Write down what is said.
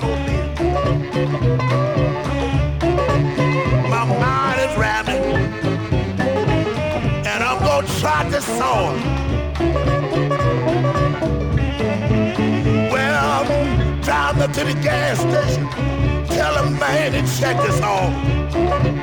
automobile. My mind is ramming, and I'm gonna try this song. Well, down to the gas station, tell a man to check this on.